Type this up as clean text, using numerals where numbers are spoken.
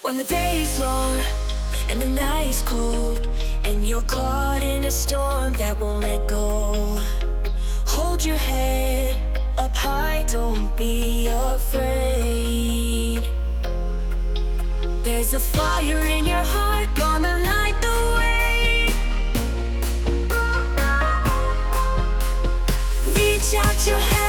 When the day is long and the night is cold, and you're caught in a storm that won't let go, hold your head up high, don't be afraid. There's a fire in your heart, gonna light the way. Reach out your hand.